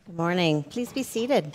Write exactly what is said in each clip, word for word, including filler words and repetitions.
Good morning. Please be seated.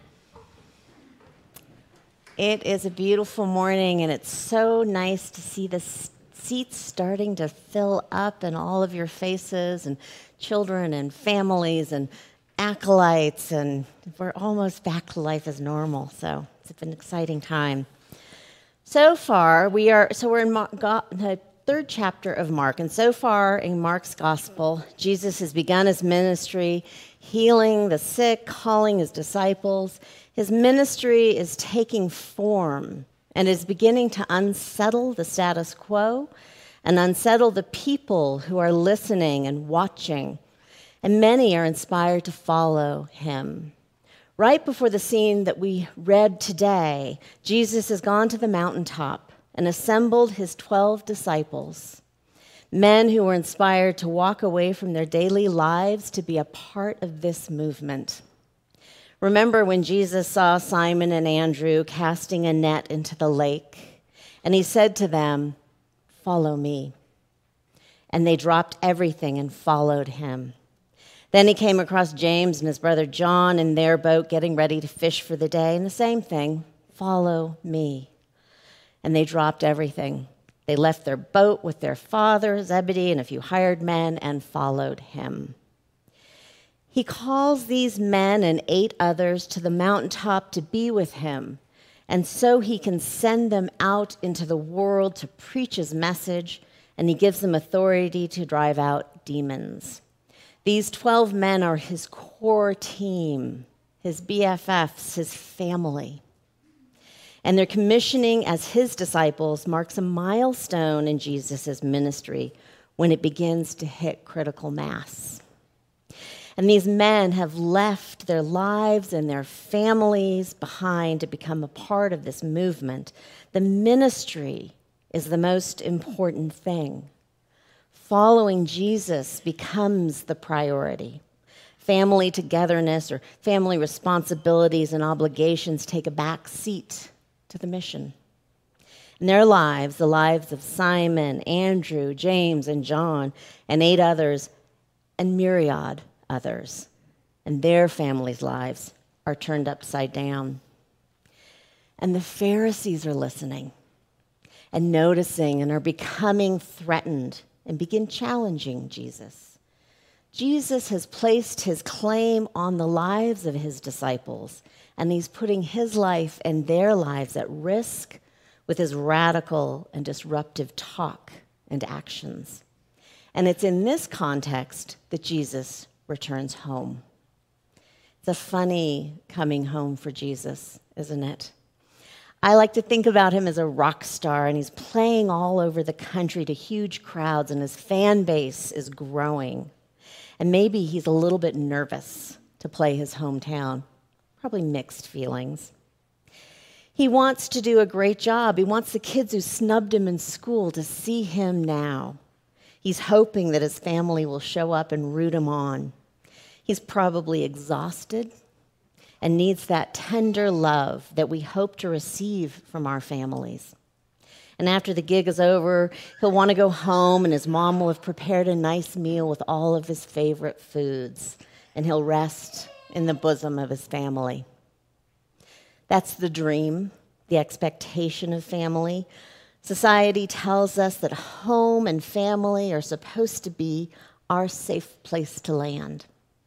It is a beautiful morning, and it's so nice to see the s- seats starting to fill up and all of your faces and children and families and acolytes, and we're almost back to life as normal, so it's been an exciting time. So far, we are, so we're in Mar- Go- the third chapter of Mark, and so far in Mark's gospel, Jesus has begun his ministry, healing the sick, calling his disciples. His ministry is taking form and is beginning to unsettle the status quo and unsettle the people who are listening and watching, and many are inspired to follow him. Right before the scene that we read today, Jesus has gone to the mountaintop and assembled his twelve disciples, men who were inspired to walk away from their daily lives to be a part of this movement. Remember when Jesus saw Simon and Andrew casting a net into the lake, and he said to them, "Follow me." And they dropped everything and followed him. Then he came across James and his brother John in their boat getting ready to fish for the day, and the same thing, "Follow me." And they dropped everything. They left their boat with their father, Zebedee, and a few hired men and followed him. He calls these men and eight others to the mountaintop to be with him, and so he can send them out into the world to preach his message, and he gives them authority to drive out demons. These twelve men are his core team, his B F Fs, his family. And their commissioning as his disciples marks a milestone in Jesus' ministry when it begins to hit critical mass. And these men have left their lives and their families behind to become a part of this movement. The ministry is the most important thing. Following Jesus becomes the priority. Family togetherness or family responsibilities and obligations take a back seat to the mission. In their lives, the lives of Simon, Andrew, James, and John, and eight others, and myriad others, and their families' lives are turned upside down. And the Pharisees are listening and noticing and are becoming threatened and begin challenging Jesus. Jesus has placed his claim on the lives of his disciples, and he's putting his life and their lives at risk with his radical and disruptive talk and actions. And it's in this context that Jesus returns home. It's a funny coming home for Jesus, isn't it? I like to think about him as a rock star, and he's playing all over the country to huge crowds, and his fan base is growing. And maybe he's a little bit nervous to play his hometown. Probably mixed feelings. He wants to do a great job. He wants the kids who snubbed him in school to see him now. He's hoping that his family will show up and root him on. He's probably exhausted and needs that tender love that we hope to receive from our families. And after the gig is over, he'll want to go home, and his mom will have prepared a nice meal with all of his favorite foods, and he'll rest in the bosom of his family. That's the dream, the expectation of family. Society tells us that home and family are supposed to be our safe place to land,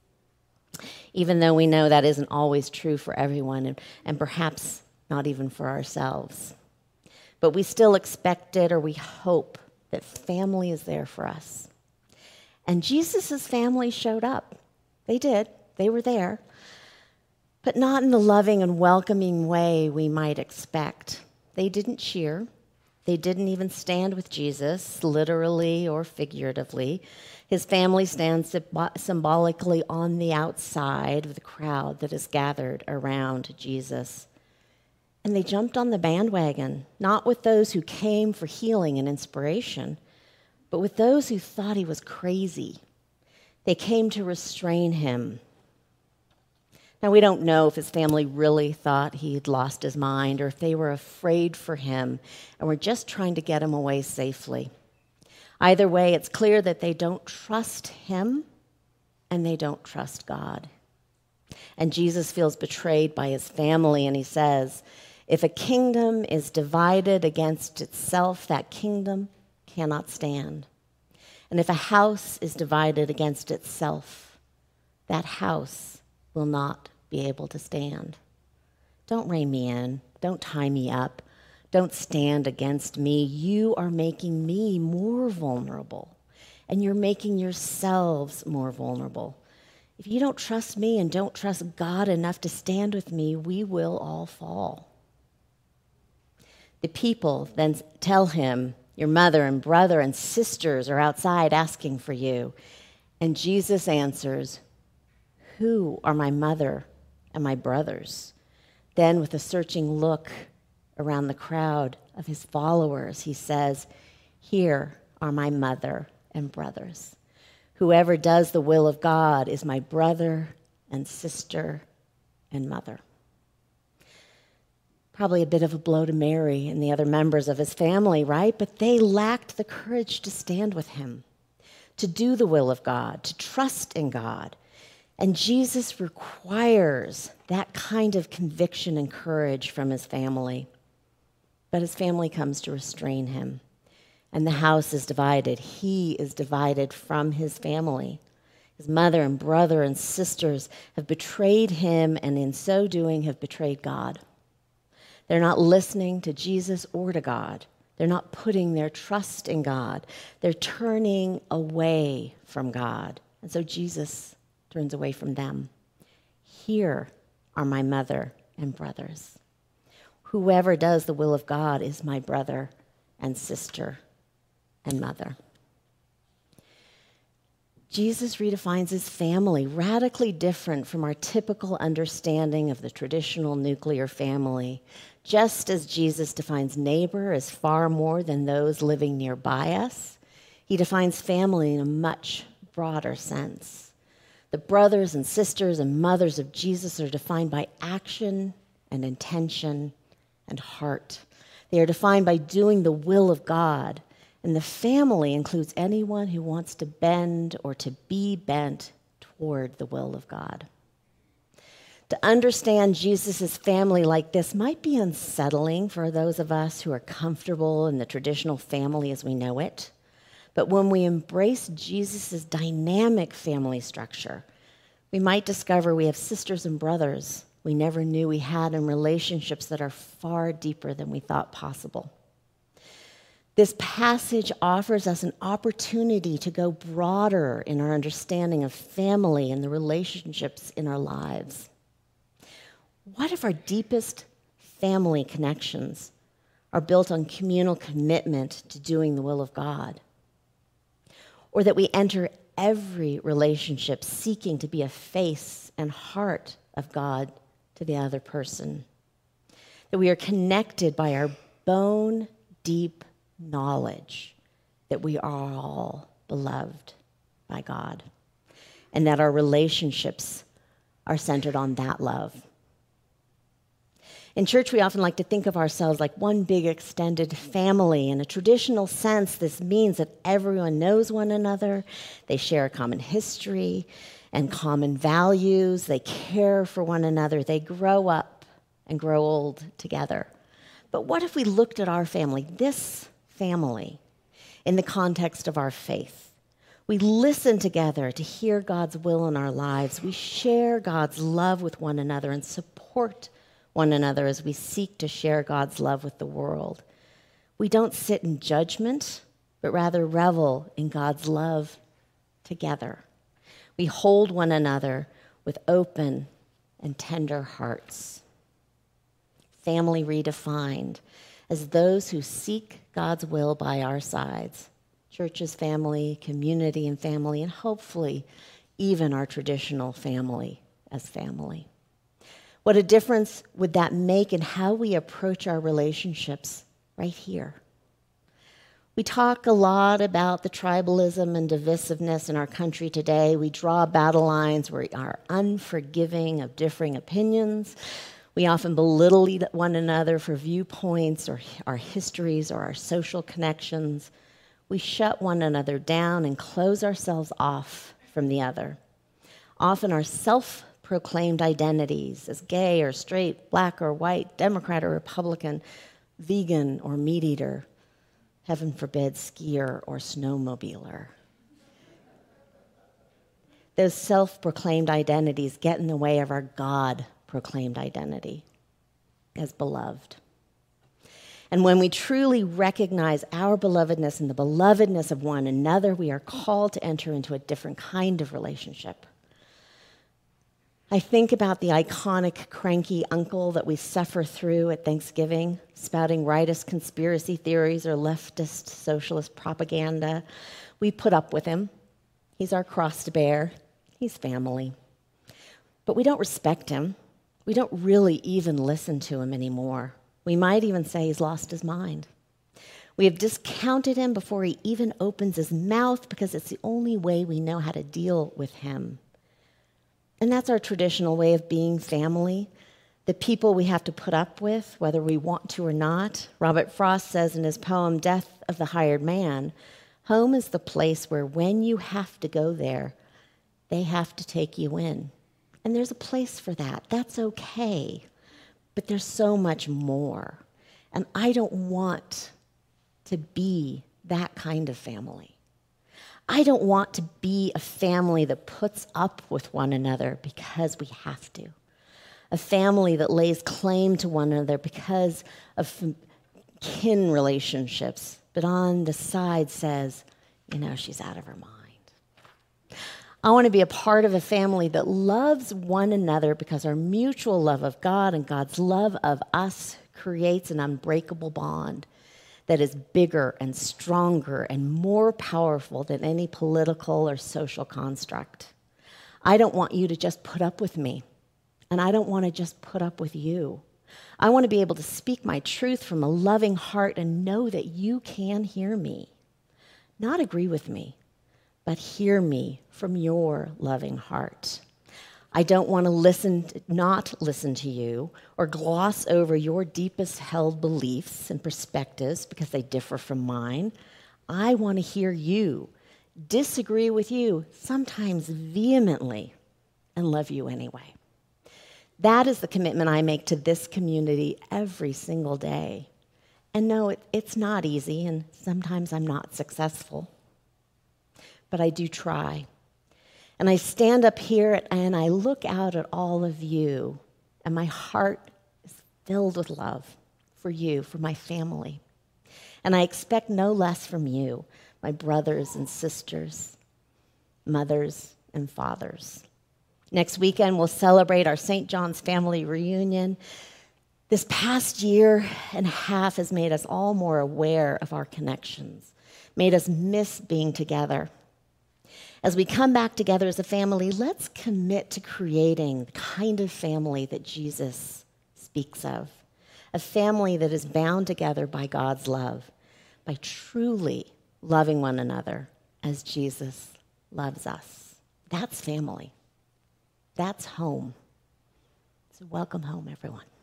even though we know that isn't always true for everyone, and, and perhaps not even for ourselves. But we still expect it, or we hope that family is there for us. And Jesus' family showed up. They did. They were there. But not in the loving and welcoming way we might expect. They didn't cheer. They didn't even stand with Jesus, literally or figuratively. His family stands symbolically on the outside of the crowd that is gathered around Jesus. And they jumped on the bandwagon, not with those who came for healing and inspiration, but with those who thought he was crazy. They came to restrain him. Now, we don't know if his family really thought he'd lost his mind or if they were afraid for him and were just trying to get him away safely. Either way, it's clear that they don't trust him and they don't trust God. And Jesus feels betrayed by his family, and he says, if a kingdom is divided against itself, that kingdom cannot stand. And if a house is divided against itself, that house will not be able to stand. Don't rein me in. Don't tie me up. Don't stand against me. You are making me more vulnerable, and you're making yourselves more vulnerable. If you don't trust me and don't trust God enough to stand with me, we will all fall. The people then tell him, your mother and brother and sisters are outside asking for you. And Jesus answers, who are my mother and my brothers? Then with a searching look around the crowd of his followers, he says, here are my mother and brothers. Whoever does the will of God is my brother and sister and mother. Probably a bit of a blow to Mary and the other members of his family, right? But they lacked the courage to stand with him, to do the will of God, to trust in God. And Jesus requires that kind of conviction and courage from his family. But his family comes to restrain him. And the house is divided. He is divided from his family. His mother and brother and sisters have betrayed him, and in so doing have betrayed God. They're not listening to Jesus or to God. They're not putting their trust in God. They're turning away from God. And so Jesus turns away from them. Here are my mother and brothers. Whoever does the will of God is my brother and sister and mother. Jesus redefines his family, radically different from our typical understanding of the traditional nuclear family. Just as Jesus defines neighbor as far more than those living nearby us, he defines family in a much broader sense. The brothers and sisters and mothers of Jesus are defined by action and intention and heart. They are defined by doing the will of God. And the family includes anyone who wants to bend or to be bent toward the will of God. To understand Jesus' family like this might be unsettling for those of us who are comfortable in the traditional family as we know it. But when we embrace Jesus' dynamic family structure, we might discover we have sisters and brothers we never knew we had in relationships that are far deeper than we thought possible. This passage offers us an opportunity to go broader in our understanding of family and the relationships in our lives. What if our deepest family connections are built on communal commitment to doing the will of God? Or that we enter every relationship seeking to be a face and heart of God to the other person? That we are connected by our bone-deep knowledge that we are all beloved by God, and that our relationships are centered on that love. In church, we often like to think of ourselves like one big extended family. In a traditional sense, this means that everyone knows one another, they share a common history and common values, they care for one another, they grow up and grow old together. But what if we looked at our family, this family, in the context of our faith? We listen together to hear God's will in our lives. We share God's love with one another and support one another as we seek to share God's love with the world. We don't sit in judgment, but rather revel in God's love together. We hold one another with open and tender hearts. Family redefined as those who seek God's will by our sides. Churches, family, community, and family, and hopefully even our traditional family as family. What a difference would that make in how we approach our relationships right here? We talk a lot about the tribalism and divisiveness in our country today. We draw battle lines. We are unforgiving of differing opinions. We often belittle one another for viewpoints or our histories or our social connections. We shut one another down and close ourselves off from the other. Often our self self-proclaimed identities as gay or straight, black or white, Democrat or Republican, vegan or meat eater, heaven forbid, skier or snowmobiler. Those self-proclaimed identities get in the way of our God-proclaimed identity as beloved. And when we truly recognize our belovedness and the belovedness of one another, we are called to enter into a different kind of relationship. I think about the iconic cranky uncle that we suffer through at Thanksgiving, spouting rightist conspiracy theories or leftist socialist propaganda. We put up with him. He's our cross to bear. He's family. But we don't respect him. We don't really even listen to him anymore. We might even say he's lost his mind. We have discounted him before he even opens his mouth because it's the only way we know how to deal with him. And that's our traditional way of being family, the people we have to put up with, whether we want to or not. Robert Frost says in his poem, Death of the Hired Man, home is the place where when you have to go there, they have to take you in. And there's a place for that. That's okay. But there's so much more. And I don't want to be that kind of family. I don't want to be a family that puts up with one another because we have to. A family that lays claim to one another because of kin relationships, but on the side says, you know, she's out of her mind. I want to be a part of a family that loves one another because our mutual love of God and God's love of us creates an unbreakable bond that is bigger and stronger and more powerful than any political or social construct. I don't want you to just put up with me, and I don't want to just put up with you. I want to be able to speak my truth from a loving heart and know that you can hear me. Not agree with me, but hear me from your loving heart. I don't want to listen, not listen to you or gloss over your deepest held beliefs and perspectives because they differ from mine. I want to hear you, disagree with you, sometimes vehemently, and love you anyway. That is the commitment I make to this community every single day. And no, it, it's not easy, and sometimes I'm not successful. But I do try. And I stand up here and I look out at all of you, and my heart is filled with love for you, for my family. And I expect no less from you, my brothers and sisters, mothers and fathers. Next weekend, we'll celebrate our Saint John's family reunion. This past year and a half has made us all more aware of our connections, made us miss being together. As we come back together as a family, let's commit to creating the kind of family that Jesus speaks of, a family that is bound together by God's love, by truly loving one another as Jesus loves us. That's family. That's home. So welcome home, everyone.